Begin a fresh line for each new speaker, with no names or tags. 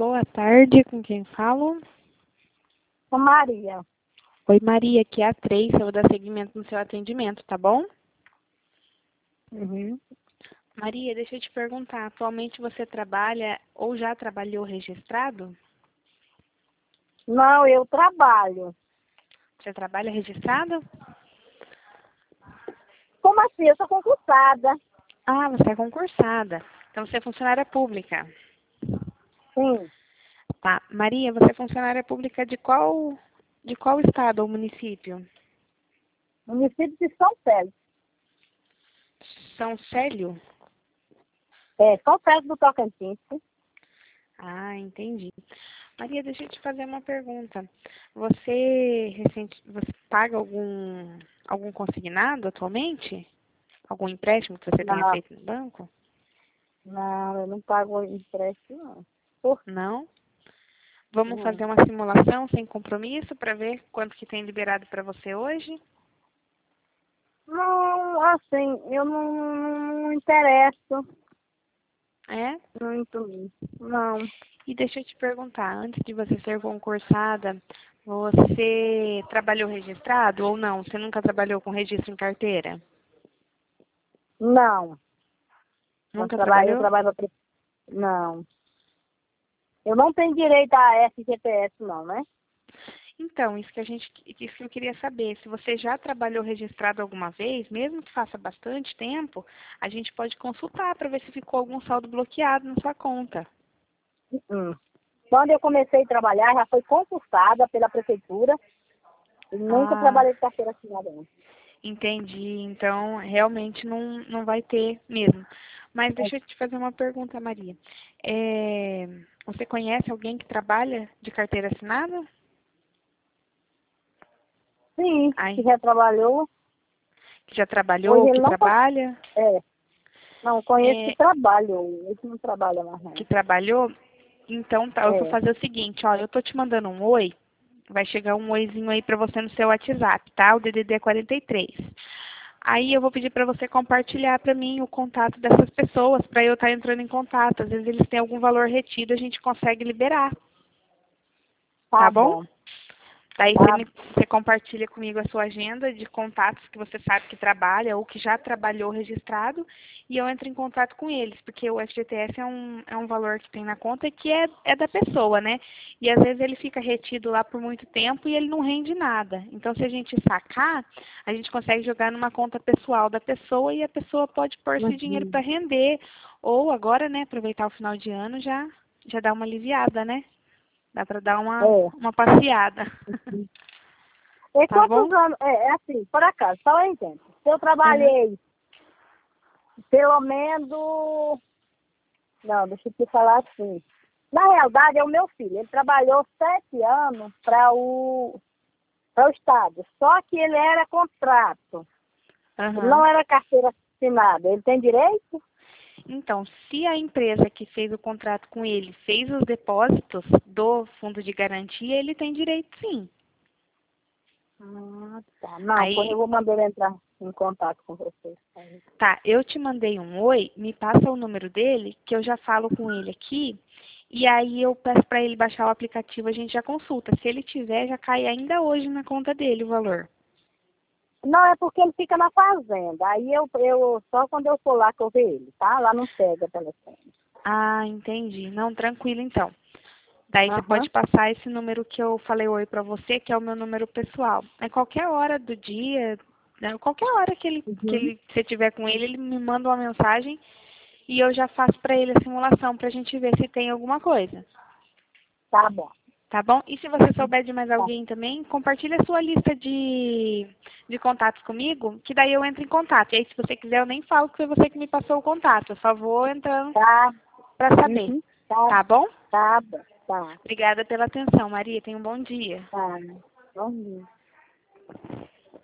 boa tarde, com quem falo?
Com Maria.
Oi, Maria, aqui é a Tracy, eu vou dar seguimento no seu atendimento, tá bom?
Uhum.
Maria, deixa eu te perguntar, atualmente você trabalha ou já trabalhou registrado?
Não, eu trabalho.
Você trabalha registrado?
Como assim? Eu sou concursada.
Ah, você é concursada, então você é funcionária pública.
Sim.
Tá, Maria, você é funcionária pública de qual estado ou município?
Município de São Félix.
São Célio?
São Félix do Tocantins.
Ah, entendi. Maria, deixa eu te fazer uma pergunta. Você paga algum consignado atualmente? Algum empréstimo que você tenha
Não,
feito no banco?
não, eu não pago empréstimo, não. Por
Não? Vamos
não.
fazer uma simulação sem compromisso para ver quanto que tem liberado para você hoje?
Não, assim, eu não interesso
É?
muito nisso. Não.
E deixa eu te perguntar, antes de você ser concursada, você trabalhou registrado ou não? Você nunca trabalhou com registro em carteira?
Não.
Nunca
Eu
trabalhou?
trabalho para... Não. Eu não tenho direito a FGTS, não, né?
Então, isso que eu queria saber. Se você já trabalhou registrado alguma vez, mesmo que faça bastante tempo, a gente pode consultar para ver se ficou algum saldo bloqueado na sua conta.
Hum. Quando eu comecei a trabalhar, já foi concursada pela prefeitura e nunca
Ah,
trabalhei de carteira assinada, não.
entendi. Então, realmente não vai ter mesmo. Mas deixa eu te fazer uma pergunta, Maria. Você conhece alguém que trabalha de carteira assinada?
Sim, que
Ai,
já trabalhou.
que já trabalhou
Hoje
ou
ele
que
não tá.
trabalha?
É, não, conheço que
É,
trabalhou. Ele não trabalha mais,
que
não.
trabalhou? Então tá, eu vou
É,
fazer o seguinte, ó, eu tô te mandando um oi, vai chegar um oizinho aí pra você no seu WhatsApp, tá? O DDD é 43. Aí eu vou pedir pra você compartilhar pra mim o contato dessas pessoas, pra eu estar entrando em contato. Às vezes eles têm algum valor retido, a gente consegue liberar, tá
tá
bom?
bom.
Daí
Tá,
você compartilha comigo a sua agenda de contatos que você sabe que trabalha ou que já trabalhou registrado e eu entro em contato com eles, porque o FGTS é um valor que tem na conta e que é da pessoa, né? E às vezes ele fica retido lá por muito tempo e ele não rende nada. Então, se a gente sacar, a gente consegue jogar numa conta pessoal da pessoa e a pessoa pode pôr esse dinheiro para
uhum.
render. Ou agora, né, aproveitar o final de ano já dá uma aliviada, né? Dá para dar
É.
uma passeada.
E
Tá
quantos
bom?
anos? É assim, por acaso, só eu entendo. Se eu
Uhum.
trabalhei pelo menos. Não, deixa eu te falar assim. Na realidade, é o meu filho. Ele trabalhou 7 anos para o Estado. Só que ele era contrato. Ele não
Aham.
era carteira assinada. Ele tem direito?
Então, se a empresa que fez o contrato com ele fez os depósitos do fundo de garantia, ele tem direito sim.
Ah, tá. Não, pois
Aí,
eu vou mandar ele entrar em contato com vocês.
tá, eu te mandei um oi, me passa o número dele, que eu já falo com ele aqui, e aí eu peço para ele baixar o aplicativo, a gente já consulta. Se ele tiver, já cai ainda hoje na conta dele o valor.
Não, é porque ele fica na fazenda. Aí eu só quando eu for lá que eu ver ele, tá? Lá não pega telefone.
Ah, entendi. Não, tranquilo então. Daí você
Aham.
pode passar esse número que eu falei oi pra você, que é o meu número pessoal. É qualquer hora do dia, né, qualquer hora
Uhum.
se você tiver com ele, ele me manda uma mensagem e eu já faço pra ele a simulação pra gente ver se tem alguma coisa.
Tá bom.
Tá bom? E se você souber de mais
Tá.
alguém também, compartilha a sua lista de contatos comigo, que daí eu entro em contato. E aí, se você quiser, eu nem falo que foi você que me passou o contato. Eu só vou entrando
Tá.
pra saber.
Uhum. Tá.
Tá bom?
Tá bom. Tá.
Obrigada pela atenção, Maria. Tenha um bom dia.
Tá. Bom dia.